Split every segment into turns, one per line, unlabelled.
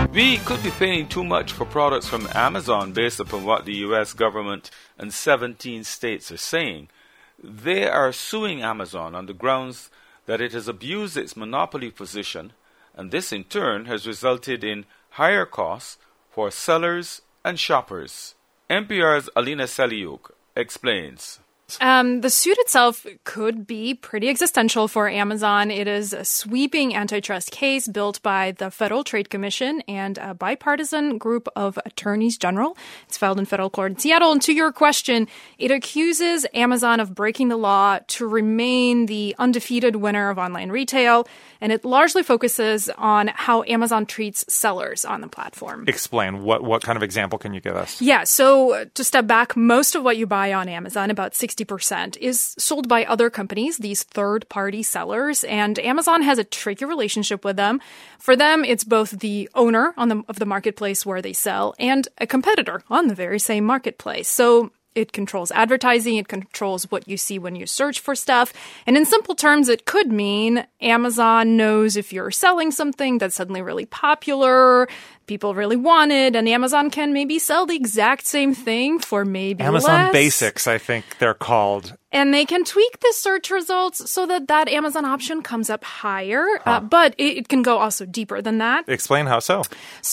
We could be paying too much for products from Amazon based upon what the U.S. government and 17 states are saying. They are suing Amazon on the grounds that it has abused its monopoly position, and this in turn has resulted in higher costs for sellers and shoppers. NPR's Alina Seliuk explains.
The suit itself could be pretty existential for Amazon. It is a sweeping antitrust case built by the Federal Trade Commission and a bipartisan group of attorneys general. It's filed in federal court in Seattle. And to your question, it accuses Amazon of breaking the law to remain the undefeated winner of online retail. And it largely focuses on how Amazon treats sellers on the platform.
Explain. What kind of example can you give us?
Yeah, so to step back, most of what you buy on Amazon, about 60%, is sold by other companies, these third-party sellers, and Amazon has a tricky relationship with them. For them, it's both the owner of the marketplace where they sell and a competitor on the very same marketplace. So it controls advertising. It controls what you see when you search for stuff. And in simple terms, it could mean Amazon knows if you're selling something that's suddenly really popular, people really want it, and Amazon can maybe sell the exact same thing for maybe
Amazon
less.
Basics, I think they're called.
And they can tweak the search results so that Amazon option comes up higher, but it can go also deeper than that.
Explain how so.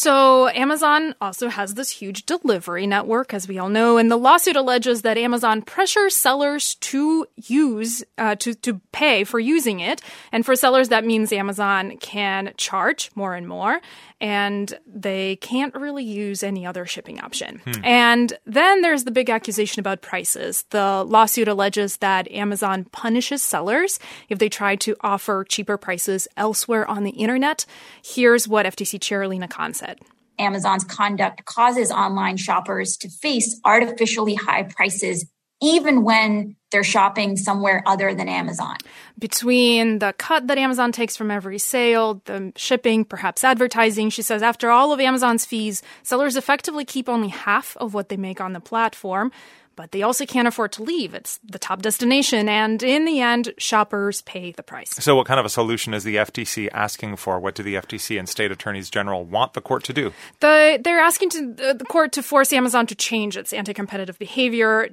So Amazon also has this huge delivery network, as we all know, and the lawsuit alleges that Amazon pressures sellers to use, to pay for using it. And for sellers, that means Amazon can charge more and more, and they can't really use any other shipping option. And then there's the big accusation about prices. The lawsuit alleges that Amazon punishes sellers if they try to offer cheaper prices elsewhere on the internet. Here's what FTC Chair Lina Khan said.
Amazon's conduct causes online shoppers to face artificially high prices even when they're shopping somewhere other than Amazon.
Between the cut that Amazon takes from every sale, the shipping, perhaps advertising, she says after all of Amazon's fees, sellers effectively keep only half of what they make on the platform. But they also can't afford to leave. It's the top destination. And in the end, shoppers pay the price.
So what kind of a solution is the FTC asking for? What do the FTC and state attorneys general want the court to do?
They're asking the court to force Amazon to change its anti-competitive behavior.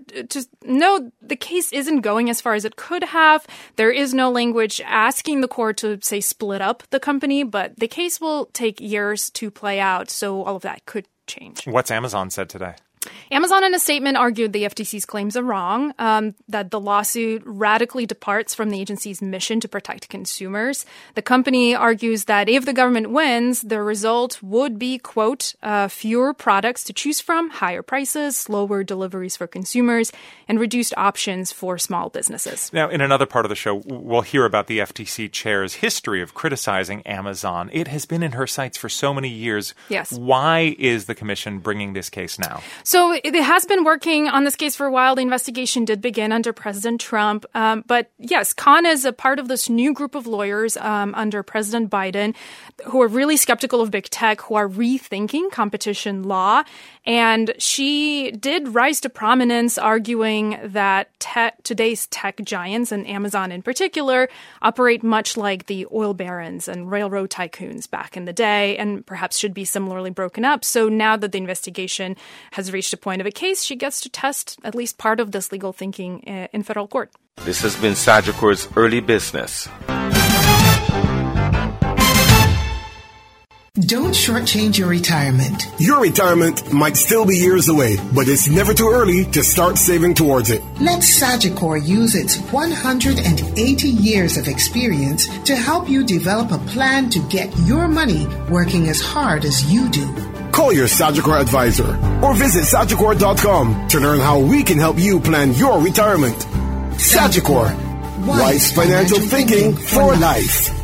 No, the case isn't going as far as it could have. There is no language asking the court to, say, split up the company. But the case will take years to play out. So all of that could change.
What's Amazon said today?
Amazon in a statement argued the FTC's claims are wrong, that the lawsuit radically departs from the agency's mission to protect consumers. The company argues that if the government wins, the result would be, quote, fewer products to choose from, higher prices, slower deliveries for consumers, and reduced options for small businesses.
Now, in another part of the show, we'll hear about the FTC chair's history of criticizing Amazon. It has been in her sights for so many years.
Yes.
Why is the commission bringing this case now?
So it has been working on this case for a while. The investigation did begin under President Trump. But yes, Khan is a part of this new group of lawyers under President Biden who are really skeptical of big tech, who are rethinking competition law. And she did rise to prominence arguing that today's tech giants, and Amazon in particular, operate much like the oil barons and railroad tycoons back in the day and perhaps should be similarly broken up. So now that the investigation has reached a point of a case, she gets to test at least part of this legal thinking in federal court.
This has been Sagicor's Early Business.
Don't shortchange your retirement.
Your retirement might still be years away, but it's never too early to start saving towards it.
Let Sagicor use its 180 years of experience to help you develop a plan to get your money working as hard as you do.
Call your Sagicor advisor or visit Sagicor.com to learn how we can help you plan your retirement. Sagicor, wise financial thinking for life.